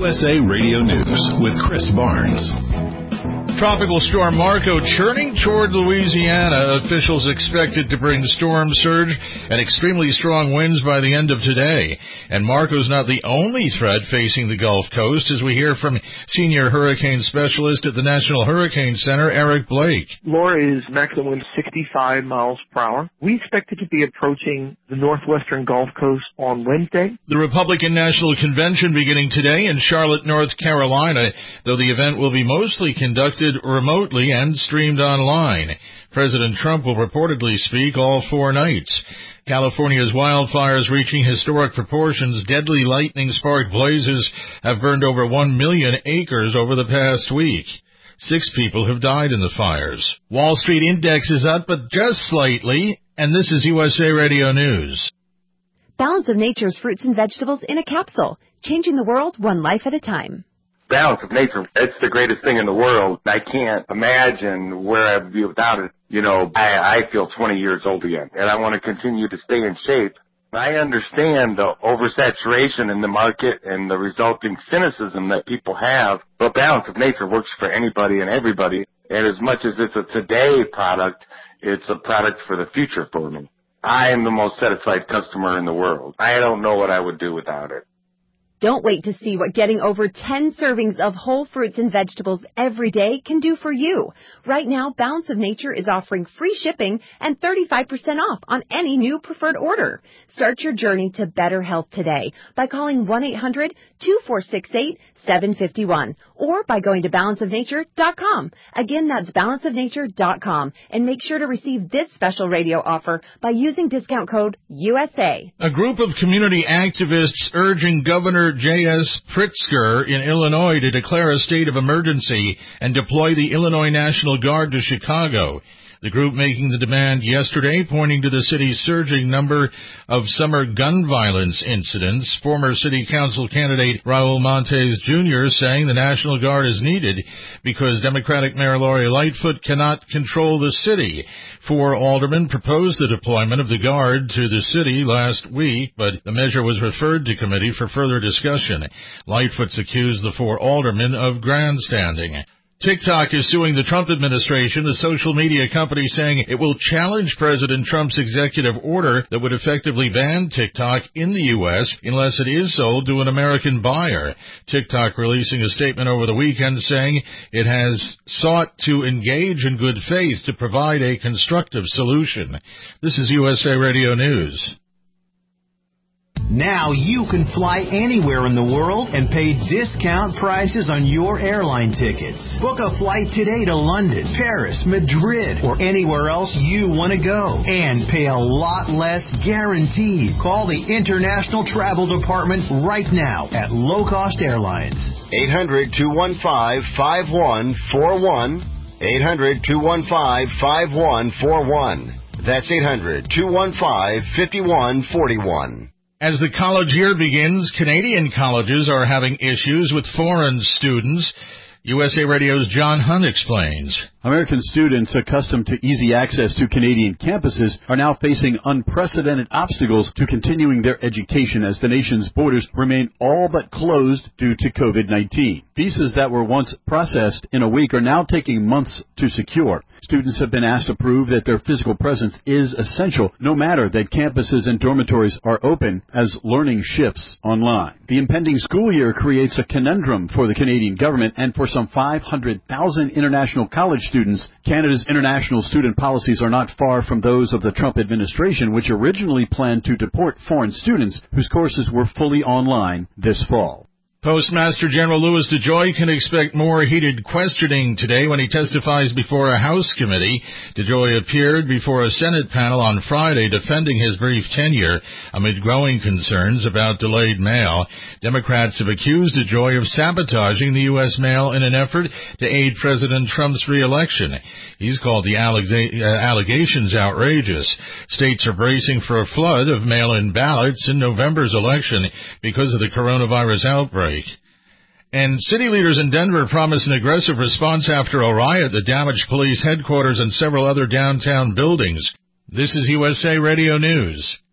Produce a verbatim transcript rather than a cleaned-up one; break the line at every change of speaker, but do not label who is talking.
U S A Radio News with Chris Barnes.
Tropical storm Marco churning toward Louisiana. Officials expected to bring storm surge and extremely strong winds by the end of today. And Marco's not the only threat facing the Gulf Coast, as we hear from senior hurricane specialist at the National Hurricane Center, Eric Blake.
Laura is maximum wind sixty-five miles per hour. We expect it to be approaching the northwestern Gulf Coast on Wednesday.
The Republican National Convention beginning today in Charlotte, North Carolina, though the event will be mostly conducted remotely and streamed online. President Trump will reportedly speak all four nights. California's wildfires reaching historic proportions. Deadly lightning-sparked blazes have burned over one million acres over the past week. Six people have died in the fires. Wall Street index is up, but just slightly, and this is U S A Radio News.
Balance of Nature's fruits and vegetables in a capsule, changing the world one life at a time.
Balance of nature, it's the greatest thing in the world. I can't imagine where I'd be without it. You know, I, I feel twenty years old again, and I want to continue to stay in shape. I understand the oversaturation in the market and the resulting cynicism that people have, but Balance of Nature works for anybody and everybody, and as much as it's a today product, it's a product for the future for me. I am the most satisfied customer in the world. I don't know what I would do without it.
Don't wait to see what getting over ten servings of whole fruits and vegetables every day can do for you. Right now, Balance of Nature is offering free shipping and thirty-five percent off on any new preferred order. Start your journey to better health today by calling one eight hundred two four six eight seven five one or by going to balance of nature dot com. Again, that's balance of nature dot com. And make sure to receive this special radio offer by using discount code U S A.
A group of community activists urging Governor J S Pritzker in Illinois to declare a state of emergency and deploy the Illinois National Guard to Chicago. The group making the demand yesterday, pointing to the city's surging number of summer gun violence incidents. Former city council candidate Raul Montes Junior saying the National Guard is needed because Democratic Mayor Lori Lightfoot cannot control the city. Four aldermen proposed the deployment of the Guard to the city last week, but the measure was referred to committee for further discussion. Lightfoot's accused the four aldermen of grandstanding. TikTok is suing the Trump administration, the social media company saying it will challenge President Trump's executive order that would effectively ban TikTok in the U S unless it is sold to an American buyer. TikTok releasing a statement over the weekend saying it has sought to engage in good faith to provide a constructive solution. This is U S A Radio News.
Now you can fly anywhere in the world and pay discount prices on your airline tickets. Book a flight today to London, Paris, Madrid, or anywhere else you want to go. And pay a lot less guaranteed. Call the International Travel Department right now at Low Cost Airlines.
eight hundred two one five five one four one. eight hundred two one five five one four one. That's eight hundred two one five five one four one.
As the college year begins, Canadian colleges are having issues with foreign students. U S A Radio's John Hunt explains.
American students accustomed to easy access to Canadian campuses are now facing unprecedented obstacles to continuing their education as the nation's borders remain all but closed due to COVID nineteen. Visas that were once processed in a week are now taking months to secure. Students have been asked to prove that their physical presence is essential, no matter that campuses and dormitories are open as learning shifts online. The impending school year creates a conundrum for the Canadian government and for some five hundred thousand international college students. Canada's international student policies are not far from those of the Trump administration, which originally planned to deport foreign students whose courses were fully online this fall.
Postmaster General Louis DeJoy can expect more heated questioning today when he testifies before a House committee. DeJoy appeared before a Senate panel on Friday defending his brief tenure amid growing concerns about delayed mail. Democrats have accused DeJoy of sabotaging the U S mail in an effort to aid President Trump's reelection. He's called the allegations outrageous. States are bracing for a flood of mail-in ballots in November's election because of the coronavirus outbreak. And city leaders in Denver promised an aggressive response after a riot that damaged police headquarters and several other downtown buildings. This is U S A Radio News.